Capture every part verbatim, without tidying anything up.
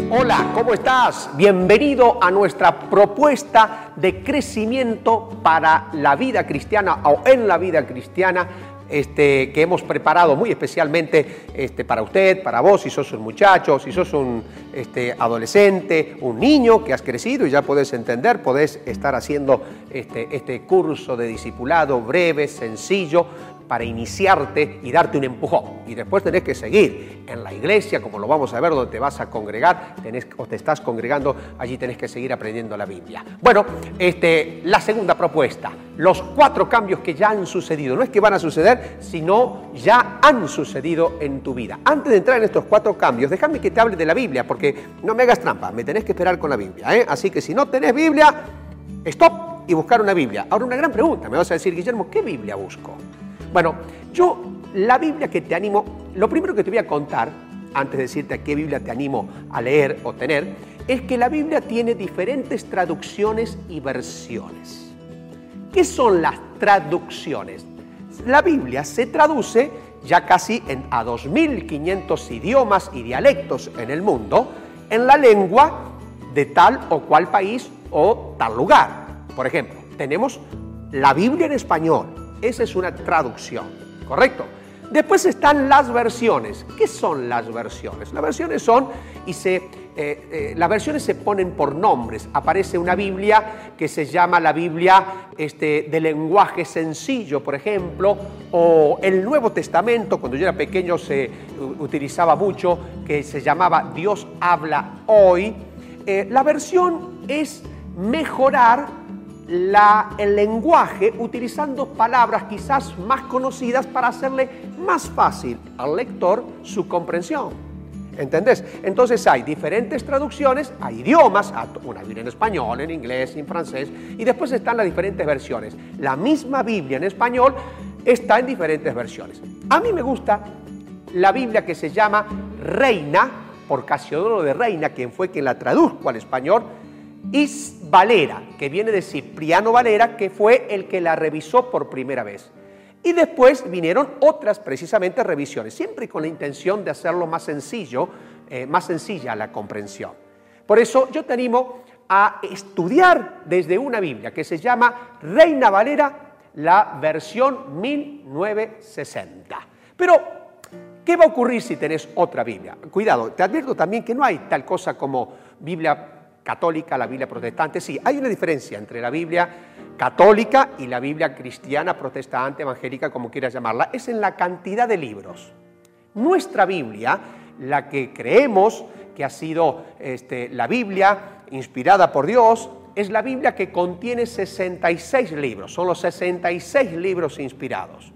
Hola, ¿cómo estás? Bienvenido a nuestra propuesta de crecimiento para la vida cristiana o en la vida cristiana este, que hemos preparado muy especialmente este, para usted, para vos, si sos un muchacho, si sos un este, adolescente, un niño que has crecido y ya podés entender, podés estar haciendo este, este curso de discipulado breve, sencillo, para iniciarte y darte un empujón. Y después tenés que seguir en la iglesia, como lo vamos a ver, donde te vas a congregar, tenés, o te estás congregando, allí tenés que seguir aprendiendo la Biblia. Bueno, este, la segunda propuesta, los cuatro cambios que ya han sucedido. No es que van a suceder, sino ya han sucedido en tu vida. Antes de entrar en estos cuatro cambios, déjame que te hable de la Biblia, porque no me hagas trampa, me tenés que esperar con la Biblia, ¿eh? Así que si no tenés Biblia, stop y buscar una Biblia. Ahora una gran pregunta, me vas a decir, Guillermo, ¿qué Biblia busco? Bueno, yo, la Biblia que te animo, lo primero que te voy a contar, antes de decirte a qué Biblia te animo a leer o tener, es que la Biblia tiene diferentes traducciones y versiones. ¿Qué son las traducciones? La Biblia se traduce ya casi en, a dos mil quinientos idiomas y dialectos en el mundo, en la lengua de tal o cual país o tal lugar. Por ejemplo, tenemos la Biblia en español. Esa es una traducción, ¿correcto? Después están las versiones. ¿Qué son las versiones? Las versiones son, y se, eh, eh, las versiones se ponen por nombres. Aparece una Biblia que se llama la Biblia este, de lenguaje sencillo, por ejemplo, o el Nuevo Testamento, cuando yo era pequeño se utilizaba mucho, que se llamaba Dios habla hoy. Eh, la versión es mejorar La, el lenguaje utilizando palabras quizás más conocidas para hacerle más fácil al lector su comprensión. ¿Entendés? Entonces hay diferentes traducciones, hay idiomas, una Biblia en español, en inglés, en francés, y después están las diferentes versiones. La misma Biblia en español está en diferentes versiones. A mí me gusta la Biblia que se llama Reina, por Casiodoro de Reina, quien fue quien la tradujo al español, y Valera, que viene de Cipriano Valera, que fue el que la revisó por primera vez. Y después vinieron otras, precisamente, revisiones, siempre con la intención de hacerlo más sencillo, eh, más sencilla la comprensión. Por eso yo te animo a estudiar desde una Biblia que se llama Reina Valera, la versión mil novecientos sesenta. Pero, ¿qué va a ocurrir si tenés otra Biblia? Cuidado, te advierto también que no hay tal cosa como Biblia católica, la Biblia protestante. Sí, hay una diferencia entre la Biblia católica y la Biblia cristiana, protestante, evangélica, como quieras llamarla, es en la cantidad de libros. Nuestra Biblia, la que creemos que ha sido este, la Biblia inspirada por Dios, es la Biblia que contiene sesenta y seis libros, son los sesenta y seis libros inspirados.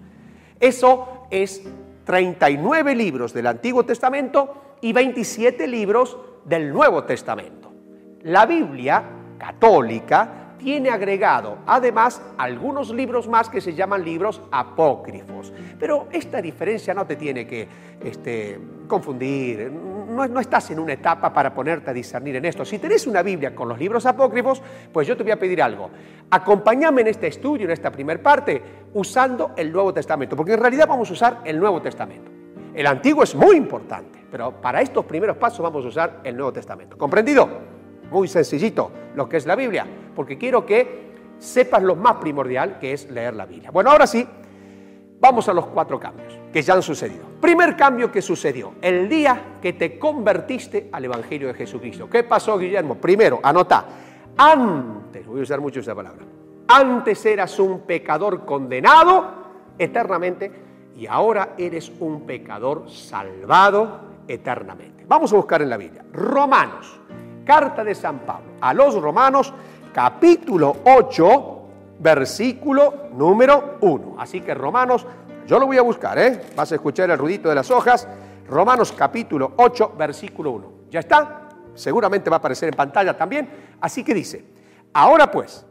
Eso es treinta y nueve libros del Antiguo Testamento y veintisiete libros del Nuevo Testamento. La Biblia católica tiene agregado, además, algunos libros más que se llaman libros apócrifos. Pero esta diferencia no te tiene que este, confundir, no, no estás en una etapa para ponerte a discernir en esto. Si tenés una Biblia con los libros apócrifos, pues yo te voy a pedir algo. Acompáñame en este estudio, en esta primera parte, usando el Nuevo Testamento, porque en realidad vamos a usar el Nuevo Testamento. El Antiguo es muy importante, pero para estos primeros pasos vamos a usar el Nuevo Testamento. ¿Comprendido? Muy sencillito lo que es la Biblia, porque quiero que sepas lo más primordial que es leer la Biblia. Bueno, ahora sí, vamos a los cuatro cambios que ya han sucedido. Primer cambio que sucedió, el día que te convertiste al Evangelio de Jesucristo. ¿Qué pasó, Guillermo? Primero, anota, antes, voy a usar mucho esa palabra, antes eras un pecador condenado eternamente y ahora eres un pecador salvado eternamente. Vamos a buscar en la Biblia. Romanos. Carta de San Pablo a los Romanos, capítulo ocho, versículo número uno. Así que Romanos, yo lo voy a buscar, ¿eh? Vas a escuchar el ruidito de las hojas. Romanos, capítulo ocho, versículo uno. ¿Ya está? Seguramente va a aparecer en pantalla también. Así que dice, ahora pues,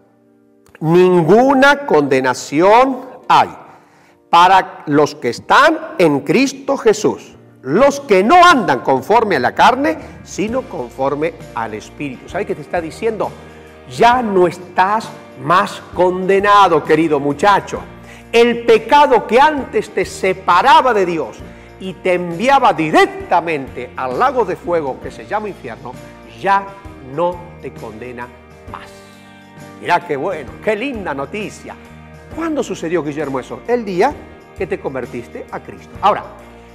ninguna condenación hay para los que están en Cristo Jesús, los que no andan conforme a la carne, sino conforme al Espíritu. ¿Sabes qué te está diciendo? Ya no estás más condenado, querido muchacho. El pecado que antes te separaba de Dios y te enviaba directamente al lago de fuego que se llama infierno, ya no te condena más. Mirá qué bueno, qué linda noticia. ¿Cuándo sucedió, Guillermo, eso? El día que te convertiste a Cristo. Ahora,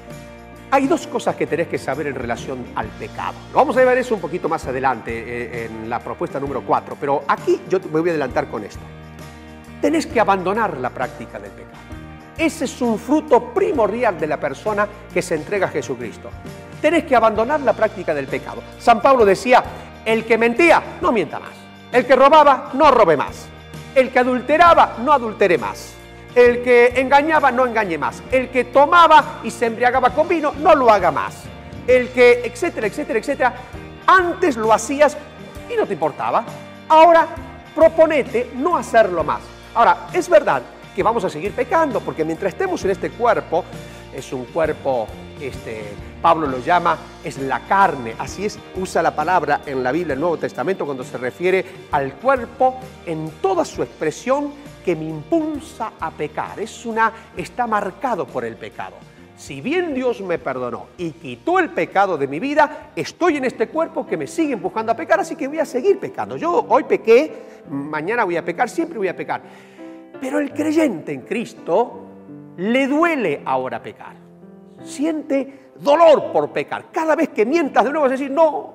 hay dos cosas que tenés que saber en relación al pecado. Vamos a ver eso un poquito más adelante eh, en la propuesta número cuatro, pero aquí yo me voy a adelantar con esto. Tenés que abandonar la práctica del pecado. Ese es un fruto primordial de la persona que se entrega a Jesucristo. Tenés que abandonar la práctica del pecado. San Pablo decía, el que mentía, no mienta más. El que robaba, no robe más. El que adulteraba, no adultere más. El que engañaba, no engañe más. El que tomaba y se embriagaba con vino, no lo haga más. El que, etcétera, etcétera, etcétera. Antes lo hacías y no te importaba. Ahora proponete no hacerlo más. Ahora, es verdad que vamos a seguir pecando, porque mientras estemos en este cuerpo, es un cuerpo, este, Pablo lo llama, es la carne, así es, usa la palabra en la Biblia, el Nuevo Testamento, cuando se refiere al cuerpo en toda su expresión que me impulsa a pecar. Es una, está marcado por el pecado. Si bien Dios me perdonó y quitó el pecado de mi vida, estoy en este cuerpo que me sigue empujando a pecar, así que voy a seguir pecando. Yo hoy pequé, mañana voy a pecar, siempre voy a pecar. Pero el creyente en Cristo le duele ahora pecar. Siente dolor por pecar. Cada vez que mientas de nuevo vas a decir, no,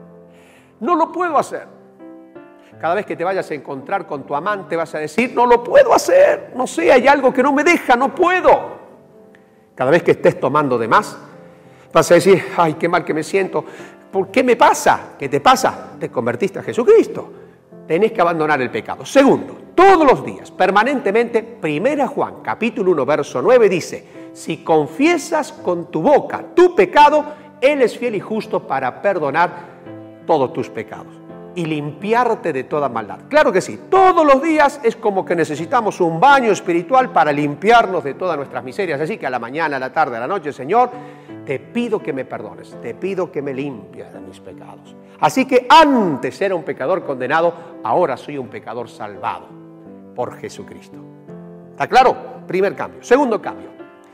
no lo puedo hacer. Cada vez que te vayas a encontrar con tu amante vas a decir, no lo puedo hacer. No sé, hay algo que no me deja, no puedo. Cada vez que estés tomando de más, vas a decir, ay, qué mal que me siento. ¿Por qué me pasa? ¿Qué te pasa? Te convertiste a Jesucristo. Tenés que abandonar el pecado. Segundo, todos los días, permanentemente, primera Juan, capítulo uno, verso nueve, dice, si confiesas con tu boca tu pecado, Él es fiel y justo para perdonar todos tus pecados y limpiarte de toda maldad. Claro que sí, todos los días es como que necesitamos un baño espiritual para limpiarnos de todas nuestras miserias. Así que a la mañana, a la tarde, a la noche, Señor, te pido que me perdones, te pido que me limpies de mis pecados. Así que antes era un pecador condenado, ahora soy un pecador salvado por Jesucristo. ¿Está claro? Primer cambio. Segundo cambio.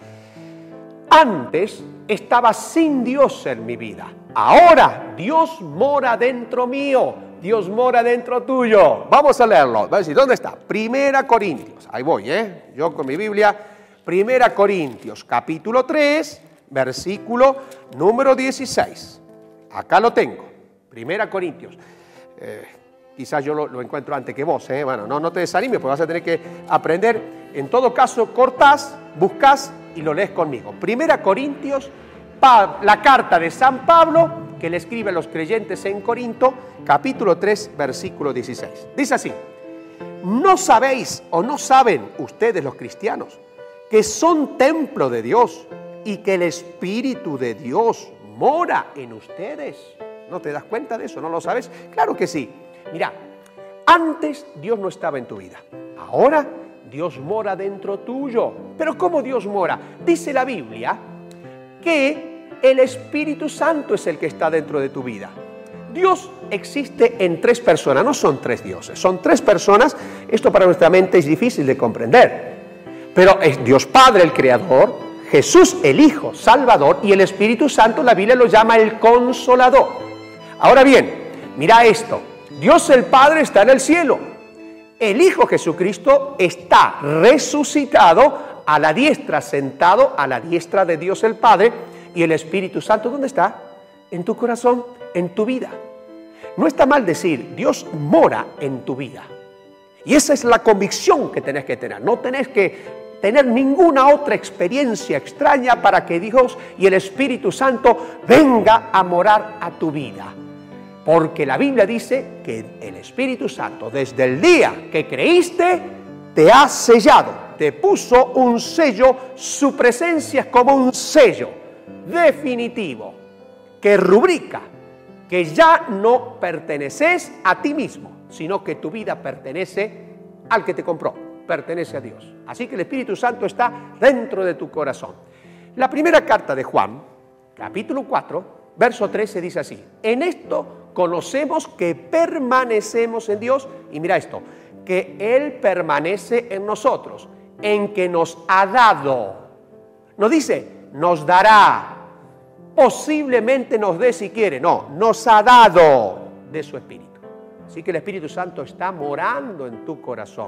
Antes estaba sin Dios en mi vida. Ahora Dios mora dentro mío. Dios mora dentro tuyo. Vamos a leerlo. Va a decir, ¿dónde está? Primera Corintios. Ahí voy, ¿eh? Yo con mi Biblia. Primera Corintios, capítulo tres, versículo número dieciséis. Acá lo tengo. Primera Corintios. Eh, quizás yo lo, lo encuentro antes que vos, ¿eh? Bueno, no, no te desanimes, porque vas a tener que aprender. En todo caso, cortás, buscás y lo lees conmigo. Primera Corintios, pa, la carta de San Pablo, que le escribe a los creyentes en Corinto, capítulo tres, versículo dieciséis. Dice así, ¿no sabéis o no saben ustedes los cristianos que son templo de Dios y que el Espíritu de Dios mora en ustedes? ¿No te das cuenta de eso? ¿No lo sabes? Claro que sí. Mira, antes Dios no estaba en tu vida. Ahora Dios mora dentro tuyo. ¿Pero cómo Dios mora? Dice la Biblia que el Espíritu Santo es el que está dentro de tu vida. Dios existe en tres personas, no son tres dioses, son tres personas. Esto para nuestra mente es difícil de comprender. Pero es Dios Padre, el Creador, Jesús, el Hijo, Salvador, y el Espíritu Santo, la Biblia lo llama el Consolador. Ahora bien, mira esto. Dios el Padre está en el cielo. El Hijo Jesucristo está resucitado a la diestra, sentado a la diestra de Dios el Padre. Y el Espíritu Santo, ¿dónde está? En tu corazón, en tu vida. No está mal decir, Dios mora en tu vida. Y esa es la convicción que tenés que tener. No tenés que tener ninguna otra experiencia extraña para que Dios y el Espíritu Santo venga a morar a tu vida. Porque la Biblia dice que el Espíritu Santo, desde el día que creíste, te ha sellado, te puso un sello, su presencia es como un sello definitivo que rubrica que ya no perteneces a ti mismo, sino que tu vida pertenece al que te compró, pertenece a Dios. Así que el Espíritu Santo está dentro de tu corazón. La primera carta de Juan, capítulo cuatro, verso trece, dice así: en esto conocemos que permanecemos en Dios, y mira esto, que Él permanece en nosotros, en que nos ha dado. No dice, nos dará, posiblemente nos dé si quiere, no, nos ha dado de su Espíritu. Así que el Espíritu Santo está morando en tu corazón.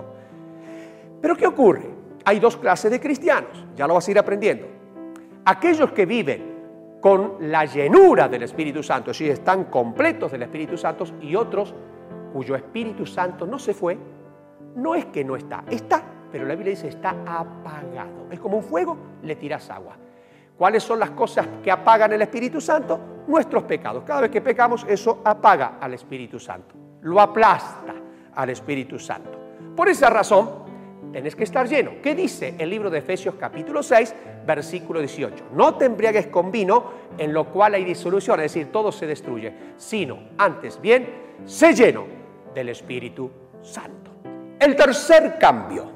Pero ¿qué ocurre? Hay dos clases de cristianos, ya lo vas a ir aprendiendo. Aquellos que viven con la llenura del Espíritu Santo, es decir, están completos del Espíritu Santo, y otros cuyo Espíritu Santo no se fue. No es que no está, está, pero la Biblia dice está apagado. Es como un fuego, le tiras agua. ¿Cuáles son las cosas que apagan el Espíritu Santo? Nuestros pecados. Cada vez que pecamos, eso apaga al Espíritu Santo, lo aplasta al Espíritu Santo. Por esa razón, tenés que estar lleno. ¿Qué dice el libro de Efesios capítulo seis, versículo dieciocho? No te embriagues con vino, en lo cual hay disolución, es decir, todo se destruye, sino, antes bien, sé lleno del Espíritu Santo. El tercer cambio,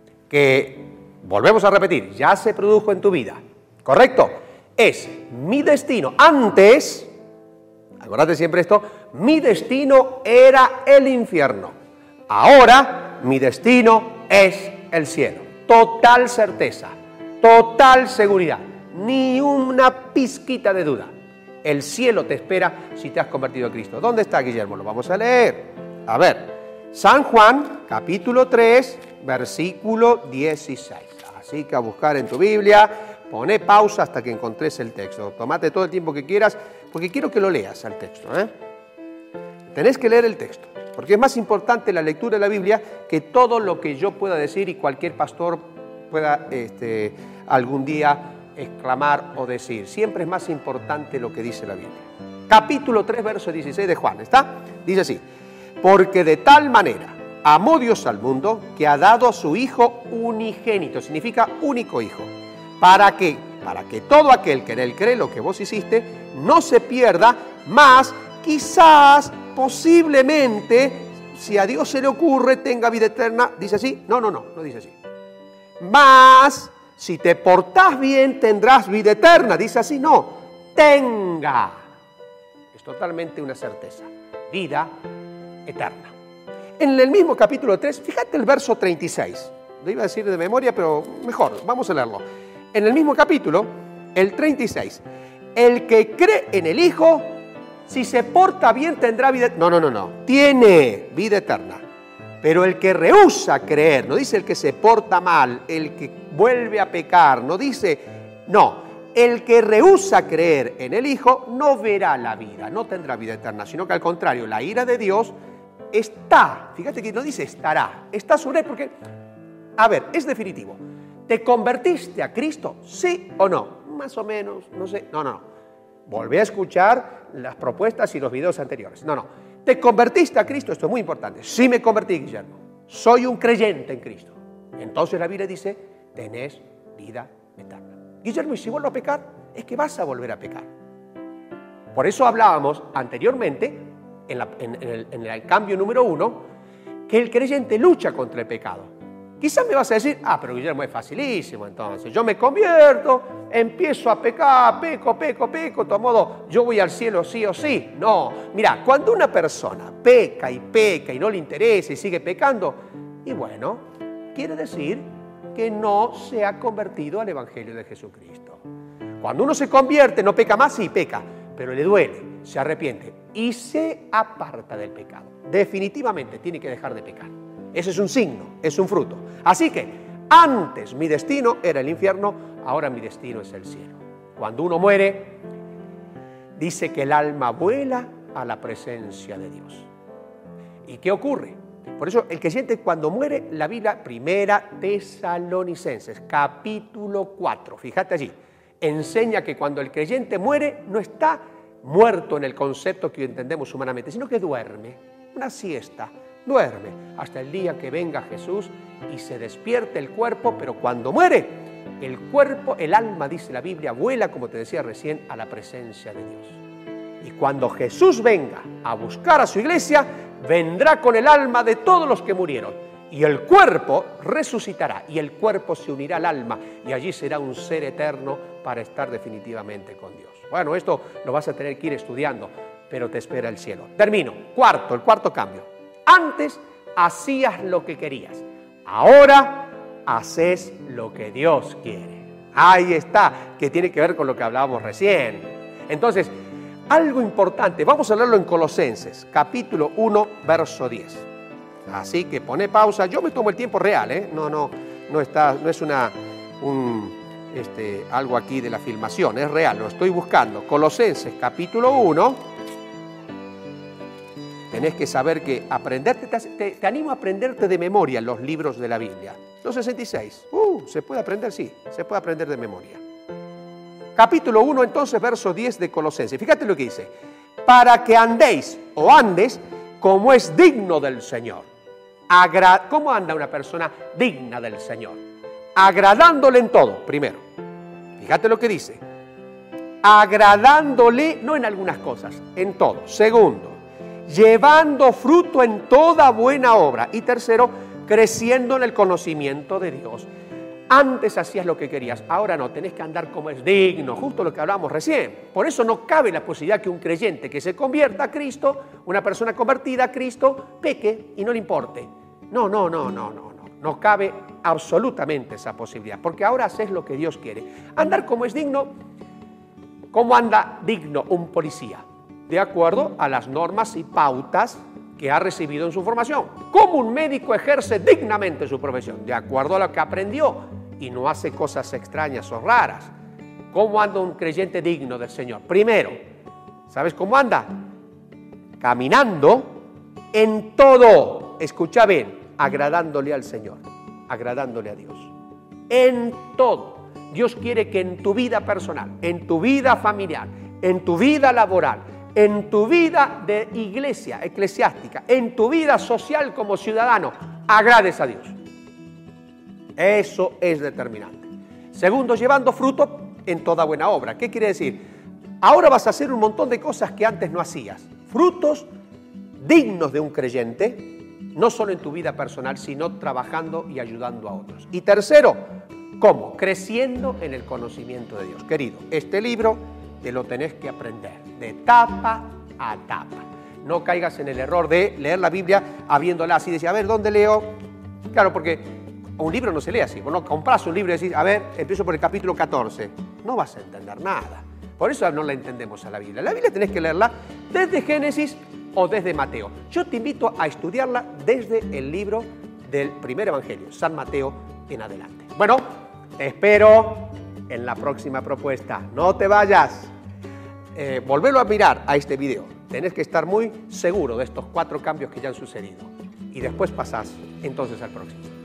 que volvemos a repetir, ya se produjo en tu vida, ¿correcto? Es mi destino. Antes, acuérdate siempre esto, mi destino era el infierno. Ahora, mi destino es el cielo. Total certeza, total seguridad, ni una pizquita de duda. El cielo te espera si te has convertido a Cristo. ¿Dónde está, Guillermo? Lo vamos a leer. A ver, San Juan, capítulo tres, versículo dieciséis. Así que a buscar en tu Biblia, poné pausa hasta que encontres el texto. Tómate todo el tiempo que quieras, porque quiero que lo leas al texto, ¿eh? Tenés que leer el texto, porque es más importante la lectura de la Biblia que todo lo que yo pueda decir y cualquier pastor pueda este, algún día exclamar o decir. Siempre es más importante lo que dice la Biblia. Capítulo tres, verso dieciséis de Juan, ¿está? Dice así: porque de tal manera amó Dios al mundo que ha dado a su Hijo unigénito, significa único Hijo, para que, para que todo aquel que en él cree lo que vos hiciste no se pierda, mas quizás, posiblemente, si a Dios se le ocurre, tenga vida eterna. ¿Dice así? No, no, no, no dice así. Mas, si te portás bien, tendrás vida eterna. ¿Dice así? No, tenga. Es totalmente una certeza. Vida eterna. En el mismo capítulo tres, fíjate el verso treinta y seis. Lo iba a decir de memoria, pero mejor, vamos a leerlo. En el mismo capítulo, el treinta y seis. El que cree en el Hijo, si se porta bien, tendrá vida eterna. No, no, no, no. Tiene vida eterna. Pero el que rehúsa creer, no dice el que se porta mal, el que vuelve a pecar, no dice, no. El que rehúsa creer en el Hijo no verá la vida, no tendrá vida eterna, sino que al contrario, la ira de Dios está, fíjate que no dice estará, está sobre él porque, a ver, es definitivo. ¿Te convertiste a Cristo? ¿Sí o no? Más o menos, no sé, no, no, no. Volvé a escuchar las propuestas y los videos anteriores. No, no. ¿Te convertiste a Cristo? Esto es muy importante. Sí me convertí, Guillermo. Soy un creyente en Cristo. Entonces la Biblia dice, tenés vida eterna. Guillermo, y si vuelvo a pecar, es que vas a volver a pecar. Por eso hablábamos anteriormente, en, la, en, en, el, en el cambio número uno, que el creyente lucha contra el pecado. Quizás me vas a decir, ah, pero Guillermo, es facilísimo entonces. Yo me convierto, empiezo a pecar, peco, peco, peco, de todo modo, yo voy al cielo sí o sí. No, mira, cuando una persona peca y peca y no le interesa y sigue pecando, y bueno, quiere decir que no se ha convertido al Evangelio de Jesucristo. Cuando uno se convierte, no peca más, sí peca, pero le duele, se arrepiente y se aparta del pecado. Definitivamente tiene que dejar de pecar. Ese es un signo, es un fruto. Así que antes mi destino era el infierno, ahora mi destino es el cielo. Cuando uno muere, dice que el alma vuela a la presencia de Dios. ¿Y qué ocurre? Por eso el creyente cuando muere, la Biblia, Primera Tesalonicenses, capítulo cuatro, fíjate allí, enseña que cuando el creyente muere, no está muerto en el concepto que entendemos humanamente, sino que duerme, una siesta. Duerme hasta el día que venga Jesús y se despierte el cuerpo, pero cuando muere, el cuerpo, el alma, dice la Biblia, vuela, como te decía recién, a la presencia de Dios. Y cuando Jesús venga a buscar a su iglesia, vendrá con el alma de todos los que murieron. Y el cuerpo resucitará, y el cuerpo se unirá al alma, y allí será un ser eterno para estar definitivamente con Dios. Bueno, esto lo vas a tener que ir estudiando, pero te espera el cielo. Termino. Cuarto, el cuarto cambio. Antes hacías lo que querías, ahora haces lo que Dios quiere. Ahí está, que tiene que ver con lo que hablábamos recién. Entonces, algo importante. Vamos a leerlo en Colosenses, capítulo uno, verso diez. Así que pone pausa. Yo me tomo el tiempo real, ¿eh? No, no, no, está, no es una, un, este, algo aquí de la filmación, es real, lo estoy buscando. Colosenses, capítulo uno. Tenés que saber que aprenderte, te, te animo a aprenderte de memoria los libros de la Biblia. Los sesenta y seis. Uh, ¿se puede aprender? Sí, se puede aprender de memoria. Capítulo uno, entonces, verso diez de Colosenses. Fíjate lo que dice. Para que andéis o andes como es digno del Señor. Agra- ¿Cómo anda una persona digna del Señor? Agradándole en todo, primero. Fíjate lo que dice. Agradándole, no en algunas cosas, en todo. Segundo, llevando fruto en toda buena obra. Y tercero, creciendo en el conocimiento de Dios. Antes hacías lo que querías, ahora no, tenés que andar como es digno, justo lo que hablábamos recién. Por eso no cabe la posibilidad que un creyente que se convierta a Cristo, una persona convertida a Cristo, peque y no le importe. No, no, no, no, no, no, no cabe absolutamente esa posibilidad, porque ahora haces lo que Dios quiere. Andar como es digno, ¿cómo anda digno un policía? De acuerdo a las normas y pautas que ha recibido en su formación. ¿Cómo un médico ejerce dignamente su profesión? De acuerdo a lo que aprendió y no hace cosas extrañas o raras. ¿Cómo anda un creyente digno del Señor? Primero, ¿sabes cómo anda? Caminando en todo, escucha bien, agradándole al Señor, agradándole a Dios. En todo. Dios quiere que en tu vida personal, en tu vida familiar, en tu vida laboral, en tu vida de iglesia eclesiástica, en tu vida social como ciudadano, agrades a Dios. Eso es determinante. Segundo, llevando fruto en toda buena obra. ¿Qué quiere decir? Ahora vas a hacer un montón de cosas que antes no hacías. Frutos dignos de un creyente, no solo en tu vida personal, sino trabajando y ayudando a otros. Y tercero, ¿cómo? Creciendo en el conocimiento de Dios. Querido, este libro te lo tenés que aprender de tapa a tapa. No caigas en el error de leer la Biblia habiéndola así, decir, a ver, ¿dónde leo? Claro, porque un libro no se lee así. Vos no compras un libro y decís, a ver, empiezo por el capítulo catorce. No vas a entender nada. Por eso no la entendemos a la Biblia. La Biblia tenés que leerla desde Génesis o desde Mateo. Yo te invito a estudiarla desde el libro del primer evangelio, San Mateo en adelante. Bueno, te espero en la próxima propuesta. No te vayas. Eh, volverlo a mirar a este video. Tenés que estar muy seguro de estos cuatro cambios que ya han sucedido. Y después pasás entonces al próximo.